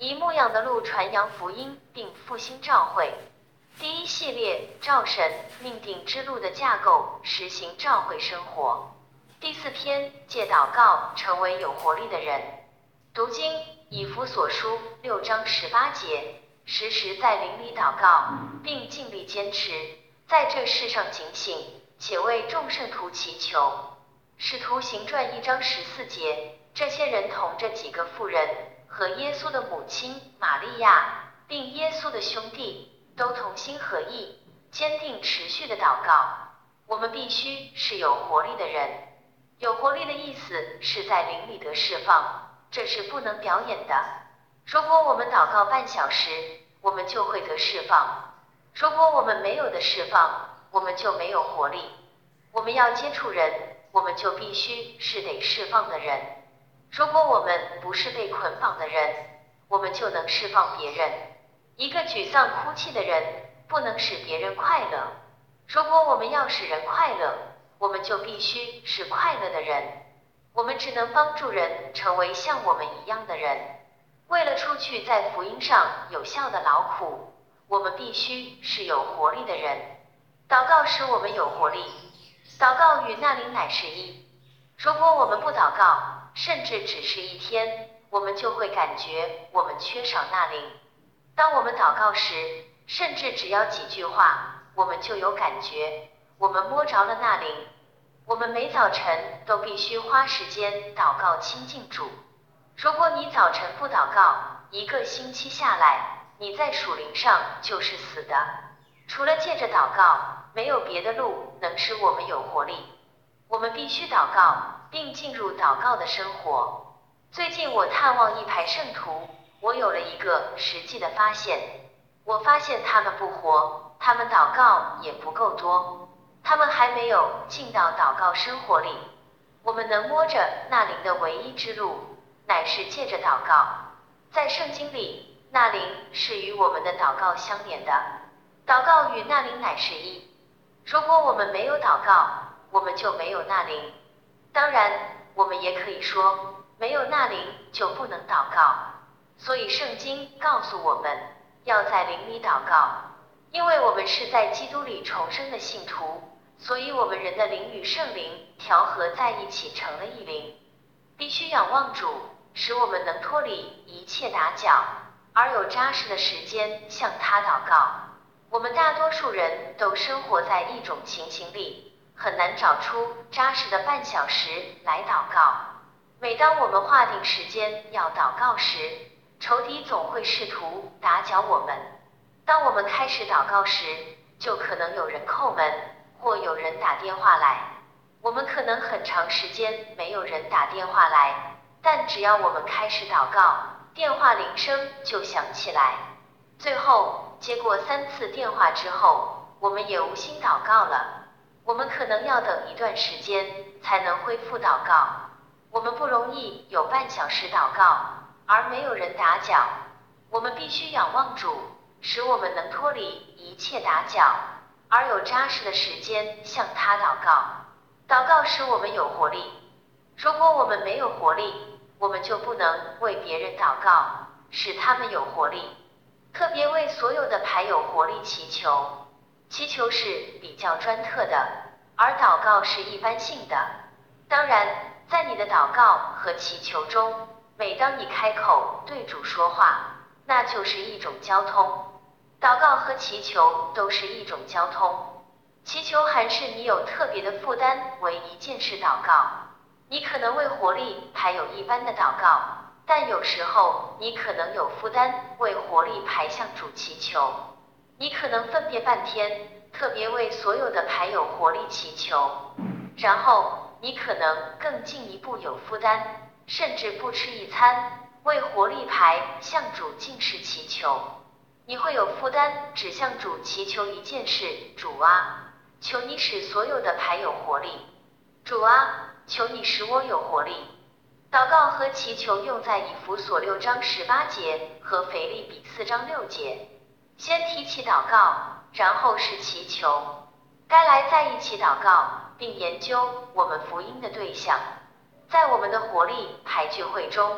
以牧养的路传扬福音并复兴召会。第一系列照神命定之路的架构，实行召会生活。第4篇借祷告成为有活力的人。读经以弗所书6章18节，时时在灵里祷告，并尽力坚持，在这世上警醒，且为众圣徒祈求。使徒行传1章14节，这些人同着几个妇人和耶稣的母亲玛利亚，并耶稣的兄弟，都同心合意，坚定持续的祷告。我们必须是有活力的人。有活力的意思是在灵里得释放，这是不能表演的。如果我们祷告半小时，我们就会得释放。如果我们没有得释放，我们就没有活力。我们要接触人，我们就必须是得释放的人。如果我们不是被捆绑的人，我们就能释放别人。一个沮丧哭泣的人不能使别人快乐。如果我们要使人快乐，我们就必须是快乐的人。我们只能帮助人成为像我们一样的人。为了出去在福音上有效的劳苦，我们必须是有活力的人。祷告使我们有活力。祷告与那灵乃是一。如果我们不祷告，甚至只是1天，我们就会感觉我们缺少那灵。当我们祷告时，甚至只要几句话，我们就有感觉，我们摸着了那灵。我们每早晨都必须花时间祷告亲近主。如果你早晨不祷告，1个星期下来，你在属灵上就是死的。除了借着祷告，没有别的路能使我们有活力。我们必须祷告，并进入祷告的生活。最近我探望一排圣徒，我有了一个实际的发现。我发现他们不活，他们祷告也不够多，他们还没有进到祷告生活里。我们能摸着那灵的唯一之路，乃是借着祷告。在圣经里，那灵是与我们的祷告相连的。祷告与那灵乃是一。如果我们没有祷告，我们就没有那灵。当然，我们也可以说，没有那灵就不能祷告。所以圣经告诉我们，要在灵里祷告。因为我们是在基督里重生的信徒，所以我们人的灵与圣灵调和在一起成了一灵。必须仰望主，使我们能脱离一切打搅，而有扎实的时间向他祷告。我们大多数人都生活在一种情形里，很难找出扎实的半小时来祷告。每当我们划定时间要祷告时，仇敌总会试图打搅我们。当我们开始祷告时，就可能有人叩门，或有人打电话来。我们可能很长时间没有人打电话来，但只要我们开始祷告，电话铃声就响起来。最后，接过3次电话之后，我们也无心祷告了。我们可能要等一段时间才能恢复祷告。我们不容易有半小时祷告，而没有人打搅。我们必须仰望主，使我们能脱离一切打搅，而有扎实的时间向他祷告。祷告使我们有活力。如果我们没有活力，我们就不能为别人祷告，使他们有活力。特别为所有的牌有活力祈求。祈求是比较专特的，而祷告是一般性的。当然，在你的祷告和祈求中，每当你开口对主说话，那就是一种交通。祷告和祈求都是一种交通。祈求还是你有特别的负担为一件事祷告。你可能为活力牌有一般的祷告，但有时候你可能有负担为活力牌向主祈求。你可能分别半天，特别为所有的牌有活力祈求。然后你可能更进一步有负担，甚至不吃一餐，为活力牌向主进食祈求。你会有负担只向主祈求一件事，主啊，求你使所有的牌有活力。主啊，求你使我有活力。祷告和祈求用在以弗所6章18节和腓立比4章6节。先提起祷告，然后是祈求。该来在一起祷告，并研究我们福音的对象。在我们的活力牌聚会中，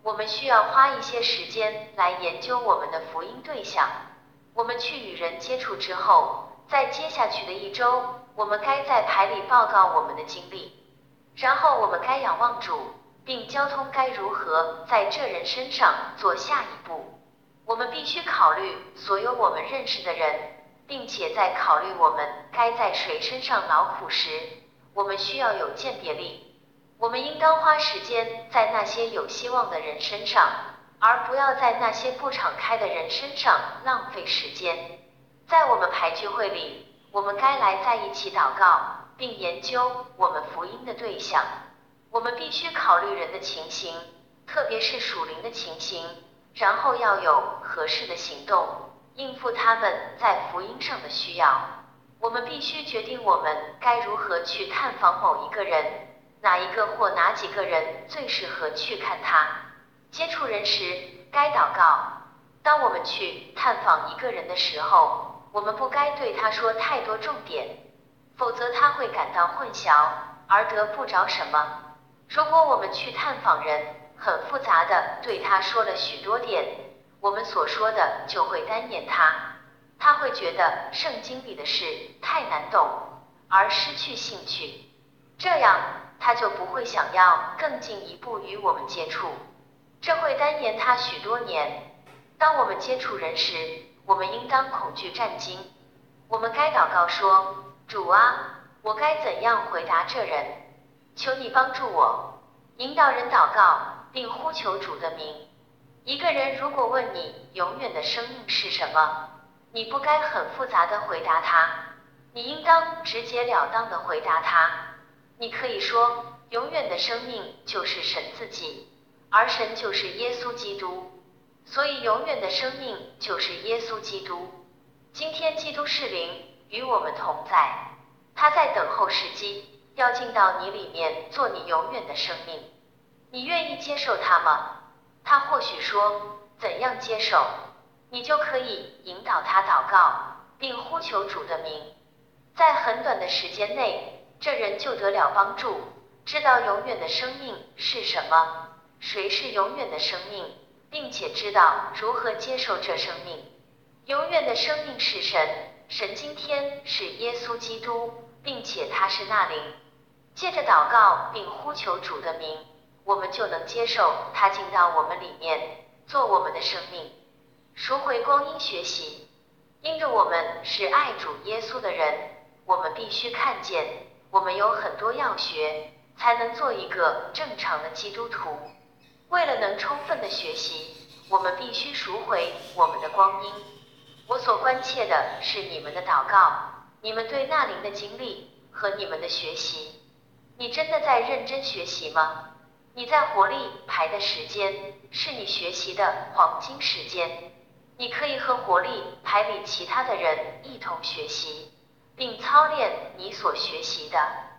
我们需要花一些时间来研究我们的福音对象。我们去与人接触之后，在接下去的一周，我们该在排里报告我们的经历。然后我们该仰望主，并交通该如何在这人身上做下一步。我们必须考虑所有我们认识的人，并且在考虑我们该在谁身上劳苦时，我们需要有鉴别力。我们应当花时间在那些有希望的人身上，而不要在那些不敞开的人身上浪费时间。在我们排聚会里，我们该来在一起祷告，并研究我们福音的对象。我们必须考虑人的情形，特别是属灵的情形，然后要有合适的行动，应付他们在福音上的需要。我们必须决定我们该如何去探访某一个人，哪一个或哪几个人最适合去看他。接触人时，该祷告。当我们去探访一个人的时候，我们不该对他说太多重点，否则他会感到混淆，而得不着什么。如果我们去探访人，很复杂的对他说了许多点，我们所说的就会单言他会觉得圣经里的事太难懂，而失去兴趣，这样他就不会想要更进一步与我们接触，这会单言他许多年。当我们接触人时，我们应当恐惧战惊。我们该祷告说，主啊，我该怎样回答这人？求你帮助我。引导人祷告，并呼求主的名。一个人如果问你永远的生命是什么，你不该很复杂的回答他，你应当直截了当的回答他。你可以说，永远的生命就是神自己，而神就是耶稣基督。所以永远的生命就是耶稣基督。今天基督是灵，与我们同在，他在等候时机，要进到你里面做你永远的生命。你愿意接受他吗？他或许说，怎样接受？你就可以引导他祷告，并呼求主的名。在很短的时间内，这人就得了帮助，知道永远的生命是什么，谁是永远的生命，并且知道如何接受这生命。永远的生命是神，神今天是耶稣基督，并且他是那灵。借着祷告并呼求主的名，我们就能接受他进到我们里面，做我们的生命。赎回光阴学习，因着我们是爱主耶稣的人，我们必须看见，我们有很多要学，才能做一个正常的基督徒。为了能充分的学习，我们必须赎回我们的光阴。我所关切的是你们的祷告，你们对那灵的经历和你们的学习。你真的在认真学习吗？你在活力排的时间是你学习的黄金时间。你可以和活力排里其他的人一同学习，并操练你所学习的。